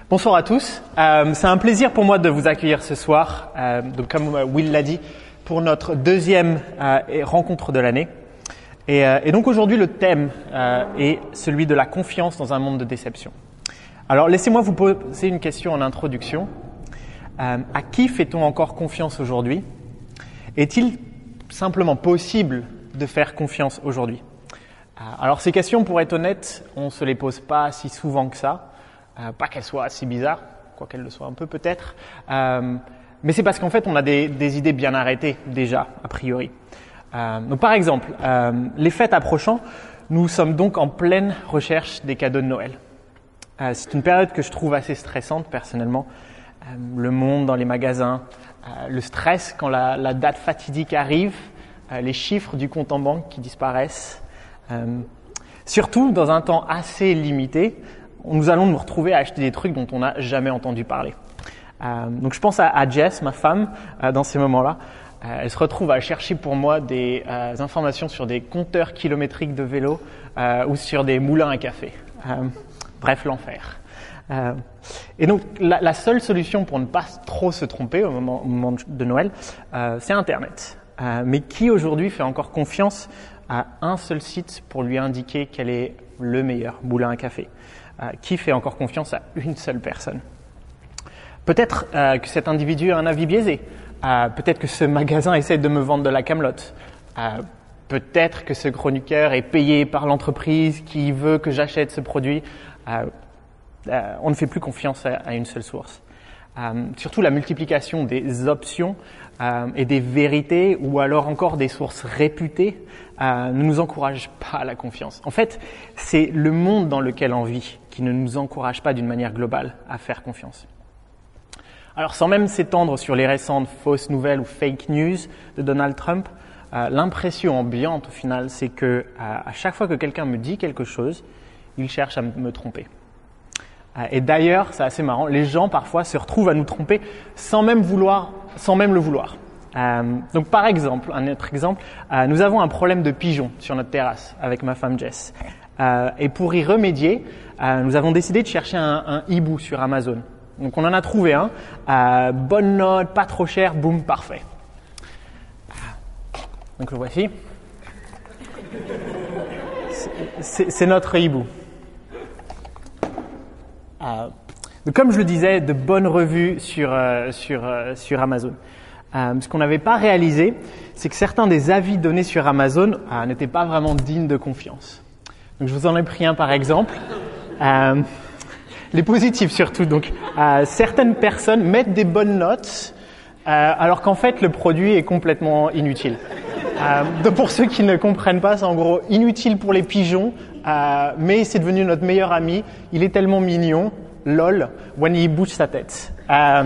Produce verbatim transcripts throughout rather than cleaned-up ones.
Bonsoir à tous. Euh, c'est un plaisir pour moi de vous accueillir ce soir, euh, donc comme Will l'a dit, pour notre deuxième euh, rencontre de l'année. Et, euh, et donc aujourd'hui, le thème euh, est celui de la confiance dans un monde de déception. Alors laissez-moi vous poser une question en introduction. Euh, à qui fait-on encore confiance aujourd'hui ? Est-il simplement possible de faire confiance aujourd'hui ? euh, Alors ces questions, pour être honnête, on ne se les pose pas si souvent que ça. Euh, pas qu'elles soient si bizarres, quoi qu'elles le soient un peu peut-être, euh, mais c'est parce qu'en fait on a des, des idées bien arrêtées déjà, a priori. Euh, donc par exemple, euh, les fêtes approchant, nous sommes donc en pleine recherche des cadeaux de Noël. Euh, c'est une période que je trouve assez stressante personnellement. Euh, le monde dans les magasins, euh, le stress quand la, la date fatidique arrive, euh, les chiffres du compte en banque qui disparaissent. Euh, surtout dans un temps assez limité, nous allons nous retrouver à acheter des trucs dont on n'a jamais entendu parler. Euh, donc je pense à, à Jess, ma femme, euh, dans ces moments-là. Euh, elle se retrouve à chercher pour moi des euh, informations sur des compteurs kilométriques de vélo euh, ou sur des moulins à café. Euh, bref, l'enfer. Euh, et donc la, la seule solution pour ne pas trop se tromper au moment, au moment de Noël, euh, c'est Internet. Euh, mais qui aujourd'hui fait encore confiance à un seul site pour lui indiquer quel est le meilleur moulin à café ? Euh, qui fait encore confiance à une seule personne ? Peut-être euh, que cet individu a un avis biaisé. Euh, peut-être que ce magasin essaie de me vendre de la camelote. Euh, peut-être que ce chroniqueur est payé par l'entreprise qui veut que j'achète ce produit. Euh, euh, on ne fait plus confiance à, à une seule source. Euh, surtout la multiplication des options euh, et des vérités, ou alors encore des sources réputées, euh, ne nous encourage pas à la confiance. En fait, c'est le monde dans lequel on vit qui ne nous encourage pas d'une manière globale à faire confiance. Alors, sans même s'étendre sur les récentes fausses nouvelles ou fake news de Donald Trump, euh, l'impression ambiante au final, c'est que euh, à chaque fois que quelqu'un me dit quelque chose, il cherche à me tromper. Euh, et d'ailleurs, c'est assez marrant, les gens parfois se retrouvent à nous tromper sans même vouloir, sans même le vouloir. Euh, donc par exemple, un autre exemple, euh, nous avons un problème de pigeons sur notre terrasse avec ma femme Jess. Euh, et pour y remédier, euh, nous avons décidé de chercher un, un hibou sur Amazon. Donc on en a trouvé un, euh, bonne note, pas trop cher, boum, parfait. Donc le voici. C'est, c'est, c'est notre hibou. Euh, donc comme je le disais, de bonnes revues sur, euh, sur, euh, sur Amazon. Euh, ce qu'on n'avait pas réalisé, c'est que certains des avis donnés sur Amazon euh, n'étaient pas vraiment dignes de confiance. Donc je vous en ai pris un par exemple. Euh, les positifs surtout. Donc euh, certaines personnes mettent des bonnes notes euh, alors qu'en fait le produit est complètement inutile. Euh, donc pour ceux qui ne comprennent pas, c'est en gros inutile pour les pigeons, euh, mais c'est devenu notre meilleur ami. Il est tellement mignon, lol, when il bouge sa tête. Euh,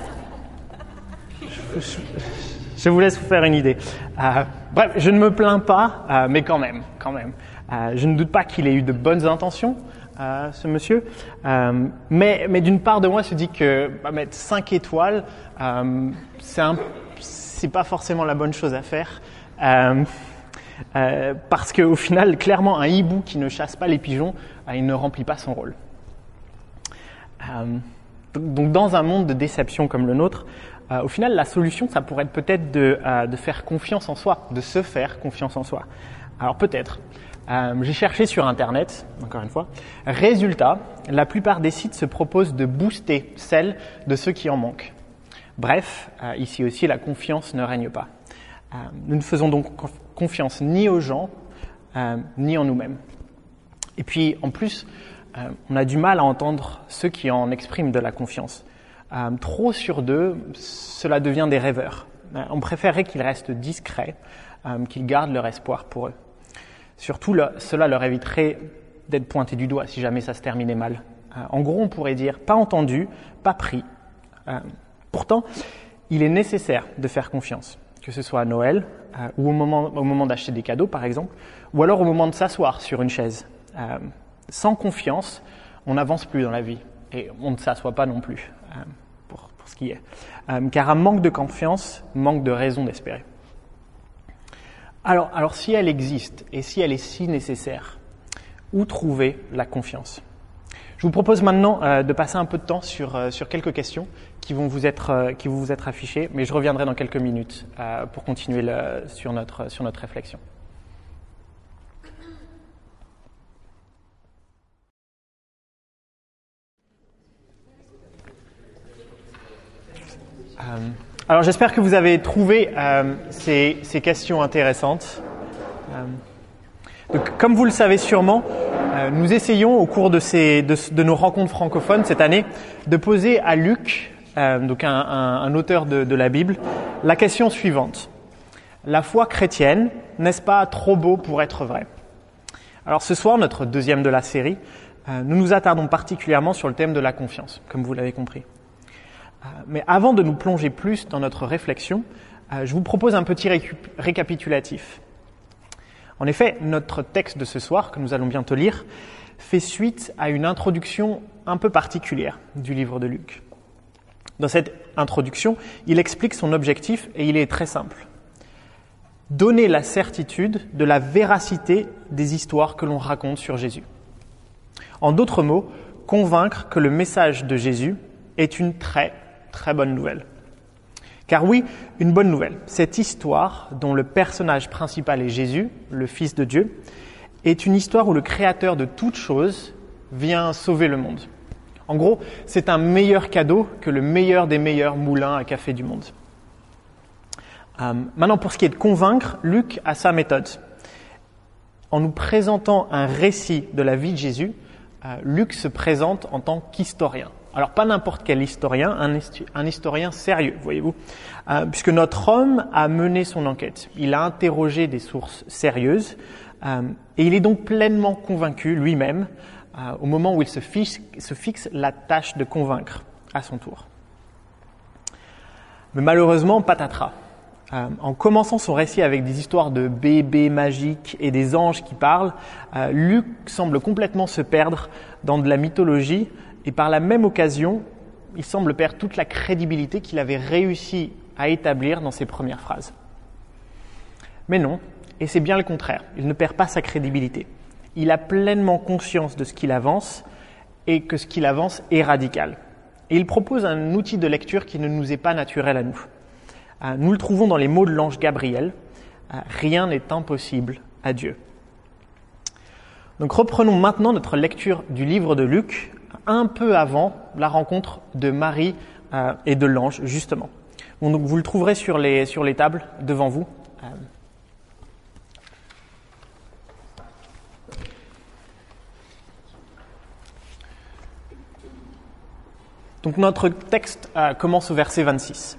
Je, je vous laisse vous faire une idée. Euh, bref, je ne me plains pas, euh, mais quand même, quand même. Euh, je ne doute pas qu'il ait eu de bonnes intentions, euh, ce monsieur. Euh, mais, mais d'une part de moi se dit que bah, mettre cinq étoiles, euh, c'est, un, c'est pas forcément la bonne chose à faire. Euh, euh, parce qu'au final, clairement, un hibou qui ne chasse pas les pigeons, euh, il ne remplit pas son rôle. Euh, donc, dans un monde de déception comme le nôtre, Euh, au final, la solution, ça pourrait être peut-être de, euh, de faire confiance en soi, de se faire confiance en soi. Alors peut-être. Euh, j'ai cherché sur Internet, encore une fois. Résultat, la plupart des sites se proposent de booster celle de ceux qui en manquent. Bref, euh, ici aussi, la confiance ne règne pas. Euh, nous ne faisons donc confiance ni aux gens, euh, ni en nous-mêmes. Et puis, en plus, euh, on a du mal à entendre ceux qui en expriment de la confiance. Euh, trop sur deux, cela devient des rêveurs. Euh, on préférerait qu'ils restent discrets, euh, qu'ils gardent leur espoir pour eux. Surtout, le, cela leur éviterait d'être pointés du doigt si jamais ça se terminait mal. Euh, en gros, on pourrait dire pas entendu, pas pris. Euh, pourtant, il est nécessaire de faire confiance, que ce soit à Noël euh, ou au moment, au moment d'acheter des cadeaux, par exemple, ou alors au moment de s'asseoir sur une chaise. Euh, sans confiance, on n'avance plus dans la vie et on ne s'assoit pas non plus. Euh, Pour, pour ce qui est. Euh, car un manque de confiance manque de raison d'espérer. Alors, alors si elle existe et si elle est si nécessaire, où trouver la confiance ? Je vous propose maintenant euh, de passer un peu de temps sur, euh, sur quelques questions qui vont vous être, euh, qui vont vous être affichées, mais je reviendrai dans quelques minutes euh, pour continuer le, sur, notre, sur notre réflexion. Euh, alors j'espère que vous avez trouvé euh, ces, ces questions intéressantes. Euh, donc, comme vous le savez sûrement, euh, nous essayons au cours de, ces, de, de nos rencontres francophones cette année de poser à Luc, euh, donc un, un, un auteur de, de la Bible, la question suivante. La foi chrétienne, n'est-ce pas trop beau pour être vrai? Alors ce soir, notre deuxième de la série, euh, nous nous attardons particulièrement sur le thème de la confiance, comme vous l'avez compris. Euh, mais avant de nous plonger plus dans notre réflexion, euh, je vous propose un petit récup- récapitulatif. En effet, notre texte de ce soir, que nous allons bientôt lire, fait suite à une introduction un peu particulière du livre de Luc. Dans cette introduction, il explique son objectif et il est très simple. Donner la certitude de la véracité des histoires que l'on raconte sur Jésus. En d'autres mots, convaincre que le message de Jésus est une très, très bonne nouvelle. Car oui, une bonne nouvelle. Cette histoire, dont le personnage principal est Jésus, le Fils de Dieu, est une histoire où le Créateur de toutes choses vient sauver le monde. En gros, c'est un meilleur cadeau que le meilleur des meilleurs moulins à café du monde. Euh, maintenant, pour ce qui est de convaincre, Luc a sa méthode. En nous présentant un récit de la vie de Jésus, euh, Luc se présente en tant qu'historien. Alors, pas n'importe quel historien, un, histi- un historien sérieux, voyez-vous, euh, puisque notre homme a mené son enquête. Il a interrogé des sources sérieuses euh, et il est donc pleinement convaincu lui-même euh, au moment où il se fixe, se fixe la tâche de convaincre à son tour. Mais malheureusement, patatras. Euh, en commençant son récit avec des histoires de bébés magiques et des anges qui parlent, euh, Luc semble complètement se perdre dans de la mythologie. Et par la même occasion, il semble perdre toute la crédibilité qu'il avait réussi à établir dans ses premières phrases. Mais non, et c'est bien le contraire, il ne perd pas sa crédibilité. Il a pleinement conscience de ce qu'il avance et que ce qu'il avance est radical. Et il propose un outil de lecture qui ne nous est pas naturel à nous. Nous le trouvons dans les mots de l'ange Gabriel, « Rien n'est impossible à Dieu ». Donc reprenons maintenant notre lecture du livre de Luc, un peu avant la rencontre de Marie euh, et de l'ange, justement. Bon, donc vous le trouverez sur les, sur les tables devant vous. Euh. Donc notre texte euh, commence au verset vingt-six.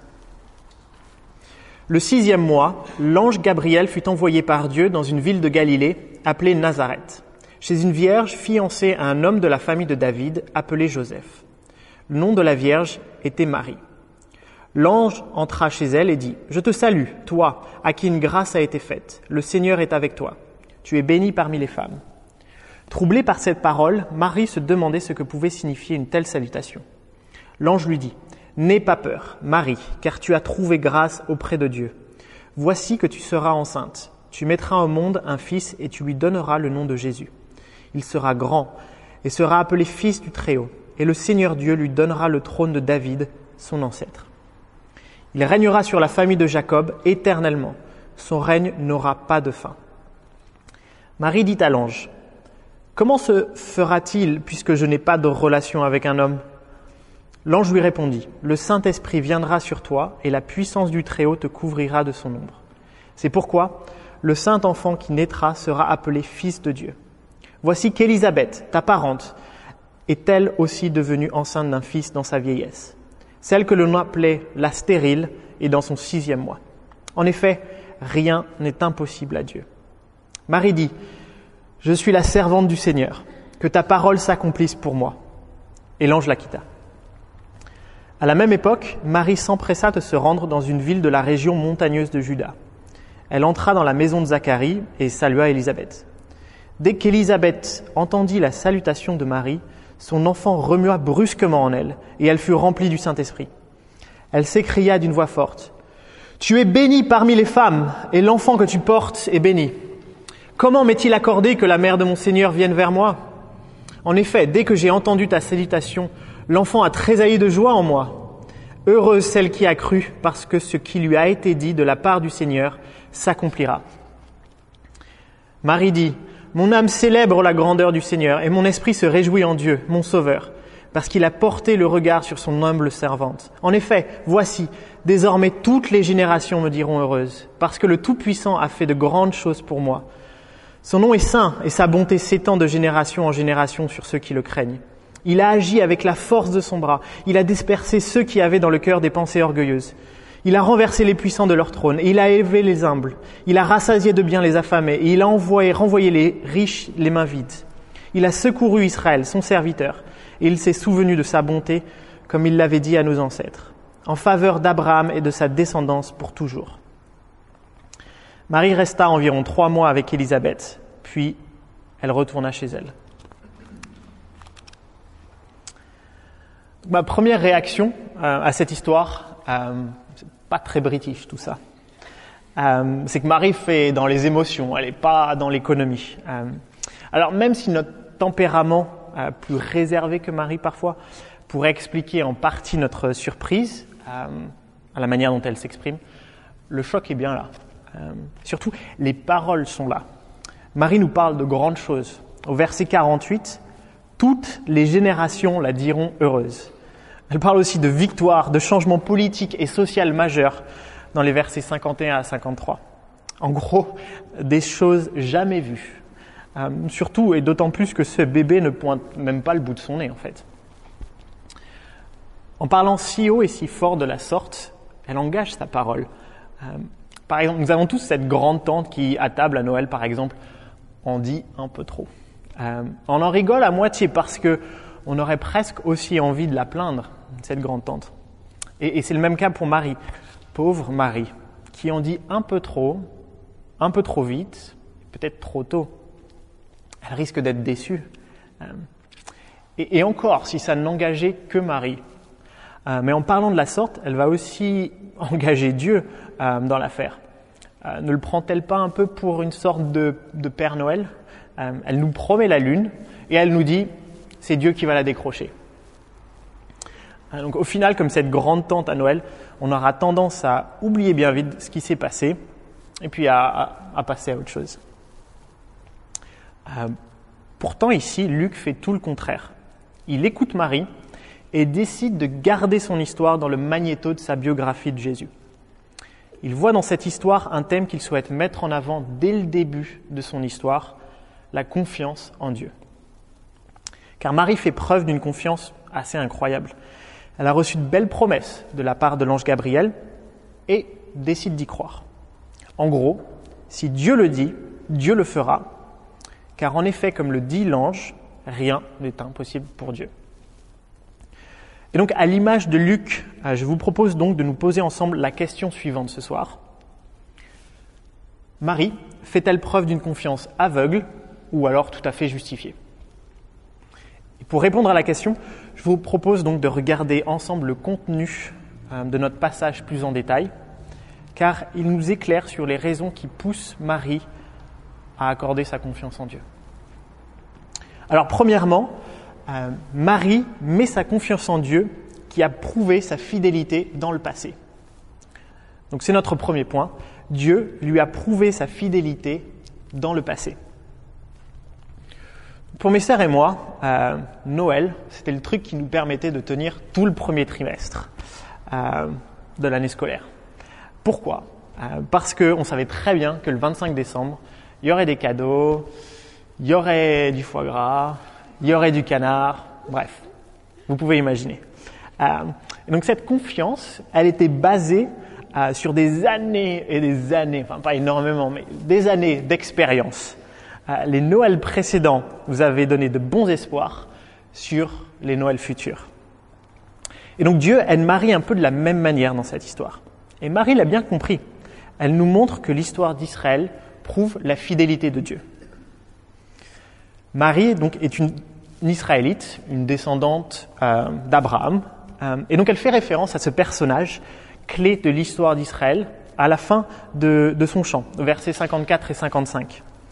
Le sixième mois, l'ange Gabriel fut envoyé par Dieu dans une ville de Galilée appelée Nazareth, chez une vierge fiancée à un homme de la famille de David appelé Joseph. Le nom de la vierge était Marie. L'ange entra chez elle et dit « Je te salue, toi, à qui une grâce a été faite. Le Seigneur est avec toi. Tu es bénie parmi les femmes. » Troublée par cette parole, Marie se demandait ce que pouvait signifier une telle salutation. L'ange lui dit « N'aie pas peur, Marie, car tu as trouvé grâce auprès de Dieu. Voici que tu seras enceinte. Tu mettras au monde un fils et tu lui donneras le nom de Jésus. Il sera grand et sera appelé fils du Très-Haut. Et le Seigneur Dieu lui donnera le trône de David, son ancêtre. Il régnera sur la famille de Jacob éternellement. Son règne n'aura pas de fin. » Marie dit à l'ange, « Comment se fera-t-il puisque je n'ai pas de relation avec un homme ?» L'ange lui répondit, « Le Saint-Esprit viendra sur toi et la puissance du Très-Haut te couvrira de son ombre. C'est pourquoi le saint enfant qui naîtra sera appelé fils de Dieu. Voici qu'Élisabeth, ta parente, est elle aussi devenue enceinte d'un fils dans sa vieillesse. Celle que l'on appelait la stérile est dans son sixième mois. En effet, rien n'est impossible à Dieu. » Marie dit, « Je suis la servante du Seigneur, que ta parole s'accomplisse pour moi. » Et l'ange la quitta. À la même époque, Marie s'empressa de se rendre dans une ville de la région montagneuse de Juda. Elle entra dans la maison de Zacharie et salua Élisabeth. Dès qu'Élisabeth entendit la salutation de Marie, son enfant remua brusquement en elle, et elle fut remplie du Saint-Esprit. Elle s'écria d'une voix forte, « Tu es bénie parmi les femmes, et l'enfant que tu portes est béni. Comment m'est-il accordé que la mère de mon Seigneur vienne vers moi ? En effet, dès que j'ai entendu ta salutation, l'enfant a tressailli de joie en moi. Heureuse celle qui a cru, parce que ce qui lui a été dit de la part du Seigneur s'accomplira. » Marie dit, « Mon âme célèbre la grandeur du Seigneur, et mon esprit se réjouit en Dieu, mon Sauveur, parce qu'il a porté le regard sur son humble servante. En effet, voici, désormais toutes les générations me diront heureuse, parce que le Tout-Puissant a fait de grandes choses pour moi. Son nom est saint, et sa bonté s'étend de génération en génération sur ceux qui le craignent. Il a agi avec la force de son bras. Il a dispersé ceux qui avaient dans le cœur des pensées orgueilleuses. Il a renversé les puissants de leur trône, et il a élevé les humbles. Il a rassasié de biens les affamés, et il a envoyé, renvoyé les riches les mains vides. Il a secouru Israël, son serviteur, et il s'est souvenu de sa bonté, comme il l'avait dit à nos ancêtres, en faveur d'Abraham et de sa descendance pour toujours. » Marie resta environ trois mois avec Élisabeth, puis elle retourna chez elle. Ma première réaction euh, à cette histoire, euh, c'est pas très british tout ça, euh, c'est que Marie fait dans les émotions, elle n'est pas dans l'économie. Euh, alors même si notre tempérament euh, plus réservé que Marie parfois pourrait expliquer en partie notre surprise euh, à la manière dont elle s'exprime, le choc est bien là. Euh, surtout, les paroles sont là. Marie nous parle de grandes choses. Au verset quarante-huit, « Toutes les générations la diront heureuse ». Elle parle aussi de victoire, de changement politique et social majeur dans les versets cinquante et un à cinquante-trois. En gros, des choses jamais vues. Euh, surtout et d'autant plus que ce bébé ne pointe même pas le bout de son nez en fait. En parlant si haut et si fort de la sorte, elle engage sa parole. Euh, Par exemple, nous avons tous cette grande tante qui, à table à Noël par exemple, en dit un peu trop. Euh, on en rigole à moitié parce que on aurait presque aussi envie de la plaindre, cette grande tante. Et, et c'est le même cas pour Marie, pauvre Marie, qui en dit un peu trop, un peu trop vite, peut-être trop tôt. Elle risque d'être déçue. Euh, et, et encore, si ça n'engageait que Marie. Euh, mais en parlant de la sorte, elle va aussi engager Dieu euh, dans l'affaire. Euh, ne le prend-elle pas un peu pour une sorte de, de Père Noël ? euh, Elle nous promet la lune et elle nous dit « c'est Dieu qui va la décrocher ». Euh, donc au final, comme cette grande tante à Noël, on aura tendance à oublier bien vite ce qui s'est passé et puis à, à, à passer à autre chose. Euh, pourtant ici, Luc fait tout le contraire. Il écoute Marie et décide de garder son histoire dans le magnéto de sa biographie de Jésus. Il voit dans cette histoire un thème qu'il souhaite mettre en avant dès le début de son histoire, la confiance en Dieu. Car Marie fait preuve d'une confiance assez incroyable. Elle a reçu de belles promesses de la part de l'ange Gabriel et décide d'y croire. En gros, si Dieu le dit, Dieu le fera, car en effet, comme le dit l'ange, rien n'est impossible pour Dieu. Et donc, à l'image de Luc, je vous propose donc de nous poser ensemble la question suivante ce soir. Marie fait-elle preuve d'une confiance aveugle ou alors tout à fait justifiée ? Et pour répondre à la question, je vous propose donc de regarder ensemble le contenu de notre passage plus en détail, car il nous éclaire sur les raisons qui poussent Marie à accorder sa confiance en Dieu. Alors, premièrement, Euh, Marie met sa confiance en Dieu qui a prouvé sa fidélité dans le passé. Donc c'est notre premier point. Dieu lui a prouvé sa fidélité dans le passé. Pour mes sœurs et moi, euh, Noël, c'était le truc qui nous permettait de tenir tout le premier trimestre euh, de l'année scolaire. Pourquoi ? euh, Parce qu'on savait très bien que le vingt-cinq décembre, il y aurait des cadeaux, il y aurait du foie gras, il y aurait du canard, bref, vous pouvez imaginer. Euh, donc cette confiance, elle était basée euh, sur des années et des années, enfin pas énormément, mais des années d'expérience. Euh, les Noëls précédents vous avaient donné de bons espoirs sur les Noëls futurs. Et donc Dieu aide Marie un peu de la même manière dans cette histoire. Et Marie l'a bien compris. Elle nous montre que l'histoire d'Israël prouve la fidélité de Dieu. Marie donc est une, une Israélite, une descendante euh, d'Abraham, euh, et donc elle fait référence à ce personnage clé de l'histoire d'Israël à la fin de, de son chant, versets cinquante-quatre et cinquante-cinq.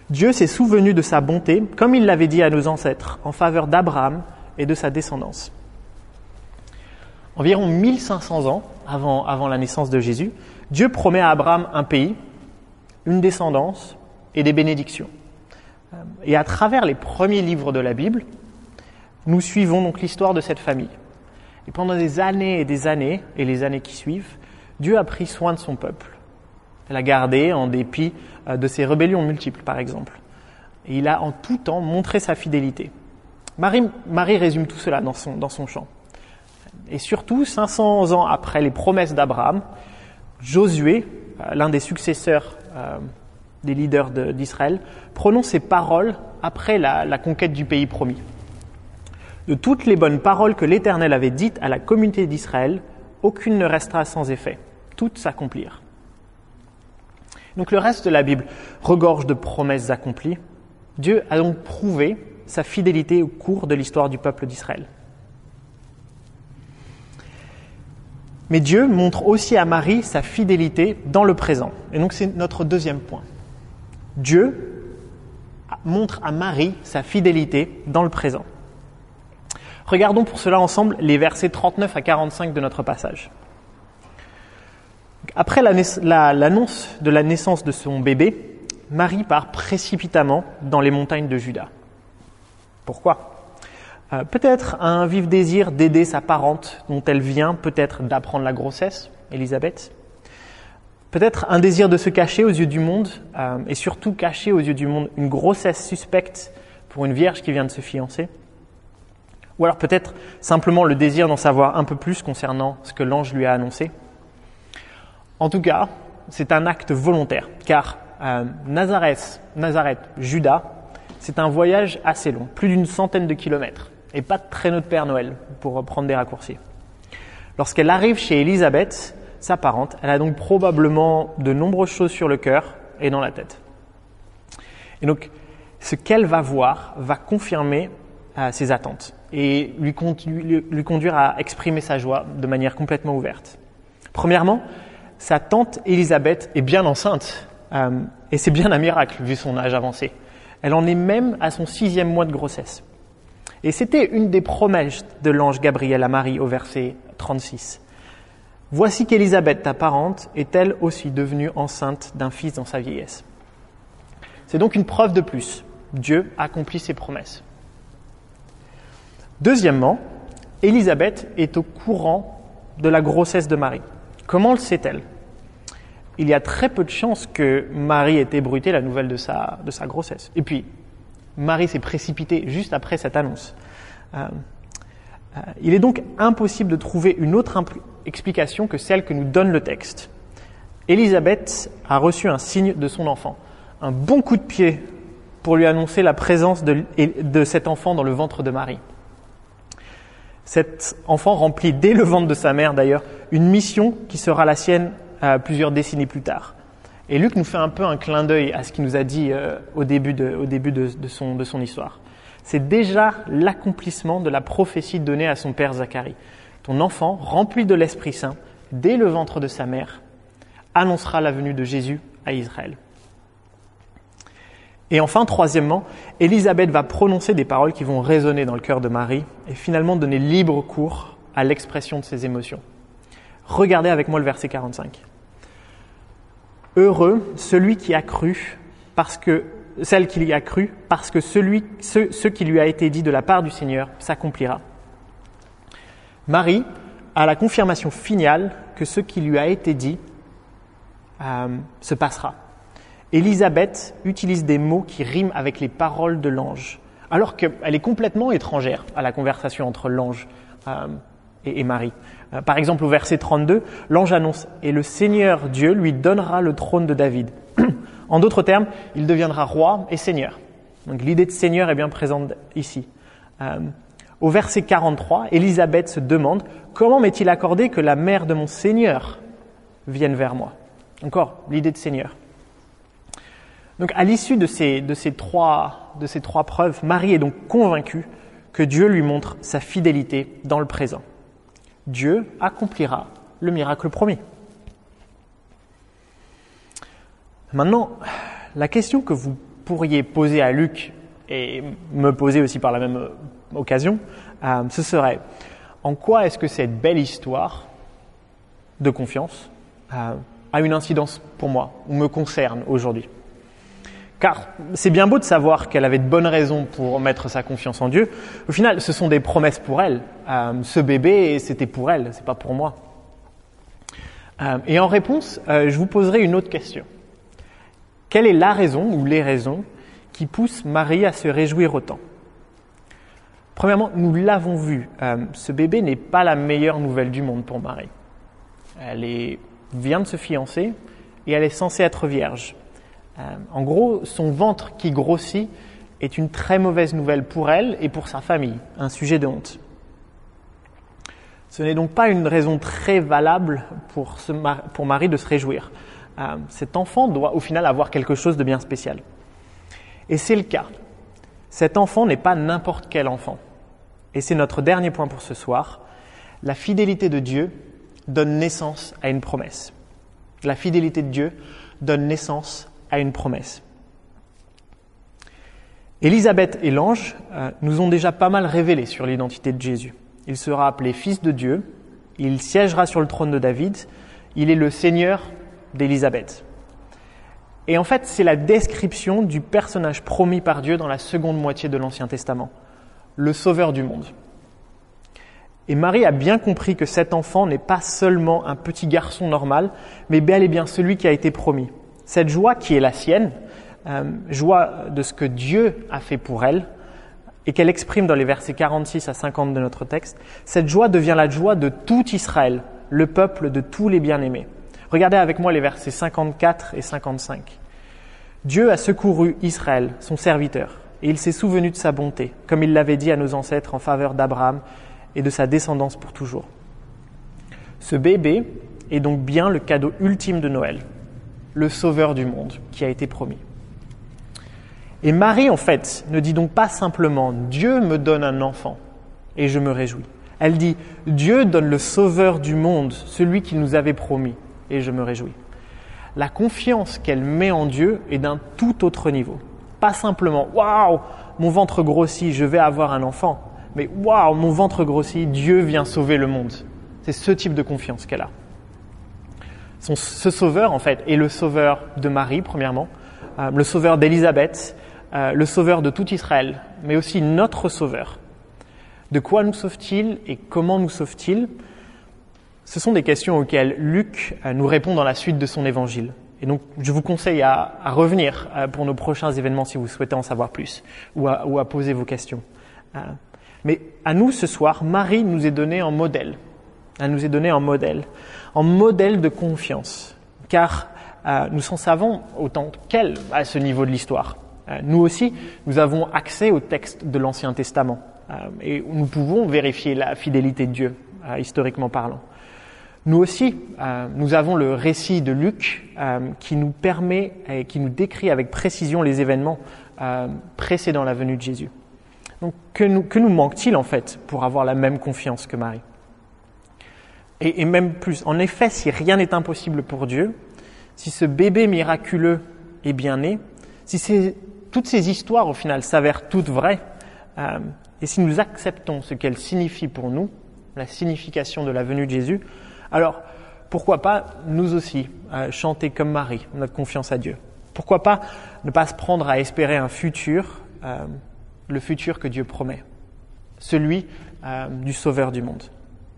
Dieu s'est souvenu de sa bonté, comme il l'avait dit à nos ancêtres, en faveur d'Abraham et de sa descendance. Environ mille cinq cents ans avant, avant la naissance de Jésus, Dieu promet à Abraham un pays, une descendance et des bénédictions. Et à travers les premiers livres de la Bible, nous suivons donc l'histoire de cette famille. Et pendant des années et des années, et les années qui suivent, Dieu a pris soin de son peuple. Il l'a gardé en dépit de ses rébellions multiples, par exemple. Et il a en tout temps montré sa fidélité. Marie, Marie résume tout cela dans son, dans son chant. Et surtout, cinq cents ans après les promesses d'Abraham, Josué, l'un des successeurs euh, des leaders de, d'Israël, prononce ces paroles après la, la conquête du pays promis. De toutes les bonnes paroles que l'Éternel avait dites à la communauté d'Israël, aucune ne restera sans effet. Toutes s'accomplirent. Donc le reste de la Bible regorge de promesses accomplies. Dieu a donc prouvé sa fidélité au cours de l'histoire du peuple d'Israël. Mais Dieu montre aussi à Marie sa fidélité dans le présent. Et donc c'est notre deuxième point. Dieu montre à Marie sa fidélité dans le présent. Regardons pour cela ensemble les versets trente-neuf à quarante-cinq de notre passage. Après la naiss- la, l'annonce de la naissance de son bébé, Marie part précipitamment dans les montagnes de Juda. Pourquoi ? Euh, peut-être un vif désir d'aider sa parente dont elle vient peut-être d'apprendre la grossesse, Élisabeth. Peut-être un désir de se cacher aux yeux du monde, euh, et surtout cacher aux yeux du monde une grossesse suspecte pour une vierge qui vient de se fiancer. Ou alors peut-être simplement le désir d'en savoir un peu plus concernant ce que l'ange lui a annoncé. En tout cas, c'est un acte volontaire, car euh, Nazareth, Nazareth, Juda, c'est un voyage assez long, plus d'une centaine de kilomètres, et pas de traîneau de Père Noël pour prendre des raccourcis. Lorsqu'elle arrive chez Élisabeth, sa parente, elle a donc probablement de nombreuses choses sur le cœur et dans la tête. Et donc, ce qu'elle va voir va confirmer euh, ses attentes et lui, lui, lui conduire à exprimer sa joie de manière complètement ouverte. Premièrement, sa tante Élisabeth est bien enceinte, euh, et c'est bien un miracle vu son âge avancé. Elle en est même à son sixième mois de grossesse. Et c'était une des promesses de l'ange Gabriel à Marie au verset trente-six. « Voici qu'Élisabeth, ta parente, est elle aussi devenue enceinte d'un fils dans sa vieillesse. » C'est donc une preuve de plus. Dieu accomplit ses promesses. Deuxièmement, Élisabeth est au courant de la grossesse de Marie. Comment le sait-elle ? Il y a très peu de chances que Marie ait ébruité la nouvelle de sa, de sa grossesse. Et puis, Marie s'est précipitée juste après cette annonce. Euh, euh, il est donc impossible de trouver une autre imp- explication que celle que nous donne le texte. Élisabeth a reçu un signe de son enfant, un bon coup de pied pour lui annoncer la présence de, de cet enfant dans le ventre de Marie. Cet enfant remplit dès le ventre de sa mère d'ailleurs une mission qui sera la sienne euh, plusieurs décennies plus tard. Et Luc nous fait un peu un clin d'œil à ce qu'il nous a dit euh, au début, de, au début de, de, son, de son histoire. C'est déjà l'accomplissement de la prophétie donnée à son père Zacharie. Ton enfant, rempli de l'Esprit Saint, dès le ventre de sa mère, annoncera la venue de Jésus à Israël. Et enfin, troisièmement, Élisabeth va prononcer des paroles qui vont résonner dans le cœur de Marie et finalement donner libre cours à l'expression de ses émotions. Regardez avec moi le verset quarante-cinq. Heureux celui qui a cru, parce que celle qui y a cru, parce que celui, ce, ce qui lui a été dit de la part du Seigneur s'accomplira. Marie a la confirmation finale que ce qui lui a été dit euh, se passera. Élisabeth utilise des mots qui riment avec les paroles de l'ange, alors qu'elle est complètement étrangère à la conversation entre l'ange euh, et, et Marie. Euh, par exemple, au verset trente-deux, l'ange annonce « Et le Seigneur Dieu lui donnera le trône de David ». En d'autres termes, il deviendra roi et seigneur. Donc l'idée de seigneur est bien présente ici. Euh, au verset quarante-trois, Élisabeth se demande « Comment m'est-il accordé que la mère de mon Seigneur vienne vers moi ?» Encore, l'idée de seigneur. Donc, à l'issue de ces, de ces trois, de ces trois preuves, Marie est donc convaincue que Dieu lui montre sa fidélité dans le présent. Dieu accomplira le miracle promis. Maintenant, la question que vous pourriez poser à Luc et me poser aussi par la même occasion, euh, ce serait en quoi est-ce que cette belle histoire de confiance euh, a une incidence pour moi ou me concerne aujourd'hui? Car c'est bien beau de savoir qu'elle avait de bonnes raisons pour mettre sa confiance en Dieu. Au final, ce sont des promesses pour elle. Euh, ce bébé, c'était pour elle, c'est pas pour moi. Euh, et en réponse, euh, je vous poserai une autre question. Quelle est la raison ou les raisons qui poussent Marie à se réjouir autant? Premièrement, nous l'avons vu, euh, ce bébé n'est pas la meilleure nouvelle du monde pour Marie. Elle est, vient de se fiancer et elle est censée être vierge. Euh, en gros, son ventre qui grossit est une très mauvaise nouvelle pour elle et pour sa famille, un sujet de honte. Ce n'est donc pas une raison très valable pour, ce, pour Marie de se réjouir. Euh, cet enfant doit au final avoir quelque chose de bien spécial. Et c'est le cas. Cet enfant n'est pas n'importe quel enfant. Et c'est notre dernier point pour ce soir. La fidélité de Dieu donne naissance à une promesse. La fidélité de Dieu donne naissance à une promesse. Élisabeth et l'ange euh, nous ont déjà pas mal révélé sur l'identité de Jésus. Il sera appelé Fils de Dieu, il siégera sur le trône de David, il est le Seigneur d'Élisabeth. Et en fait, c'est la description du personnage promis par Dieu dans la seconde moitié de l'Ancien Testament, le Sauveur du monde. Et Marie a bien compris que cet enfant n'est pas seulement un petit garçon normal, mais bel et bien celui qui a été promis. Cette joie qui est la sienne, euh, joie de ce que Dieu a fait pour elle, et qu'elle exprime dans les versets quarante-six à cinquante de notre texte, cette joie devient la joie de tout Israël, le peuple de tous les bien-aimés. Regardez avec moi les versets cinquante-quatre et cinquante-cinq. Dieu a secouru Israël, son serviteur, et il s'est souvenu de sa bonté, comme il l'avait dit à nos ancêtres en faveur d'Abraham et de sa descendance pour toujours. Ce bébé est donc bien le cadeau ultime de Noël, le sauveur du monde qui a été promis. Et Marie, en fait, ne dit donc pas simplement « Dieu me donne un enfant et je me réjouis ». Elle dit « Dieu donne le sauveur du monde, celui qu'il nous avait promis, et je me réjouis ». La confiance qu'elle met en Dieu est d'un tout autre niveau. Pas simplement « Waouh, mon ventre grossit, je vais avoir un enfant », mais « Waouh, mon ventre grossit, Dieu vient sauver le monde ». C'est ce type de confiance qu'elle a. Son, ce sauveur, en fait, est le sauveur de Marie, premièrement, euh, le sauveur d'Élisabeth, euh, le sauveur de tout Israël, mais aussi notre sauveur. De quoi nous sauve-t-il et comment nous sauve-t-il? Ce sont des questions auxquelles Luc euh, nous répond dans la suite de son évangile. Et donc, je vous conseille à, à revenir euh, pour nos prochains événements si vous souhaitez en savoir plus ou à, ou à poser vos questions. Euh, mais à nous, ce soir, Marie nous est donnée en modèle. Elle nous est donnée en modèle, en modèle de confiance, car euh, nous en savons autant qu'elle à ce niveau de l'histoire. Euh, nous aussi, nous avons accès au texte de l'Ancien Testament euh, et nous pouvons vérifier la fidélité de Dieu, euh, historiquement parlant. Nous aussi, euh, nous avons le récit de Luc euh, qui nous permet et qui nous décrit avec précision les événements euh, précédant la venue de Jésus. Donc, que nous, que nous manque-t-il en fait pour avoir la même confiance que Marie ? Et, et même plus, en effet, si rien n'est impossible pour Dieu, si ce bébé miraculeux est bien né, si c'est, toutes ces histoires au final s'avèrent toutes vraies, euh, et si nous acceptons ce qu'elles signifient pour nous, la signification de la venue de Jésus, alors pourquoi pas nous aussi euh, chanter comme Marie, notre confiance à Dieu? Pourquoi pas ne pas se prendre à espérer un futur, euh, le futur que Dieu promet, celui euh, du Sauveur du monde?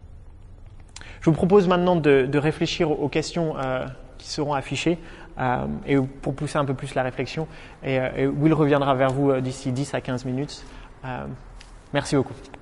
Je vous propose maintenant de, de réfléchir aux questions euh, qui seront affichées euh, et pour pousser un peu plus la réflexion. Et, et Will reviendra vers vous d'ici dix à quinze minutes. Euh, merci beaucoup.